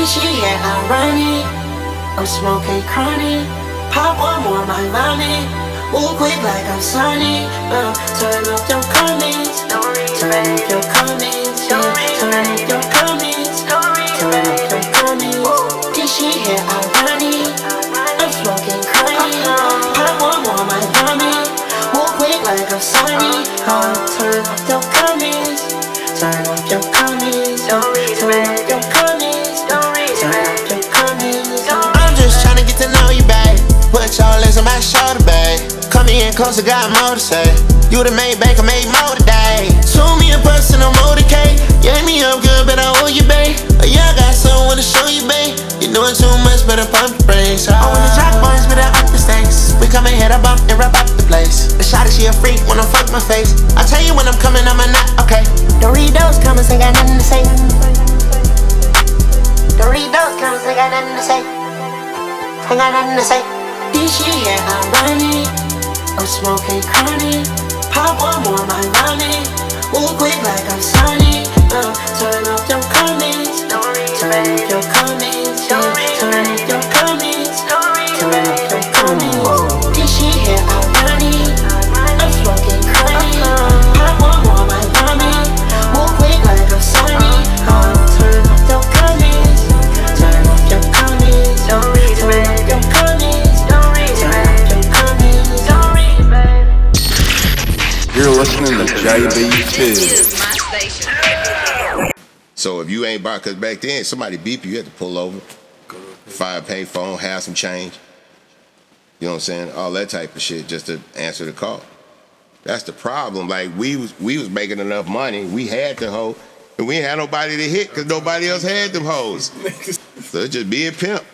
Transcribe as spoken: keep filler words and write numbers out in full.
This shit, yeah, I run it. I'm smoking chronic. Pop one more, my mommy. Move quick like I'm Sonic. Uh, turn up your comments. Turn up your comments. Yeah. Turn up your comments. Turn up your comments. This shit, yeah, I run it. I'm smoking chronic. Pop one more, my mommy. Move quick like I'm Sonic. Uh, turn up your comments. Turn up your comments. Turn up your comments. Turn up your comments. I'm just tryna get to know you, babe. Put your legs on my shoulder, babe. Come in closer, got more to say. You the main bank, I made more today. Show me a personal motorcade. You hit me up good, but I owe you, babe. Oh, yeah, I got someone to show you, babe. You doing too much, better pump the brakes. I want the track boys, better up the stakes. We come and hit a bump and wrap up the place. The shot is she a freak when I fuck my face. I tell you when I'm coming, I'm a not okay. Doritos coming, ain't got nothing to say. Doritos coming, ain't got nothing to say. Ain't got nothing to say. This shit, yeah, I run it. I'm smoking chronic. Pop one more, my mommy. Move quick like I'm Sonic. Uh, turn up your comments. Turn up your comments. Yeah. Turn up your comments. Turn up your comments. This shit, yeah, I run it. I'm smoking chronic. Pop one more, my mommy. Move quick like I'm Sonic. Uh, turn up your comments. Turn up your comments. Turn up your comments. You're listening to J B Fizz. So if you ain't bought, cause back then somebody beep you, you had to pull over, fire pay phone, have some change. You know what I'm saying? All that type of shit just to answer the call. That's the problem. Like we was we was making enough money, we had the hoe, and we ain't had nobody to hit because nobody else had them hoes. So it's just be a pimp.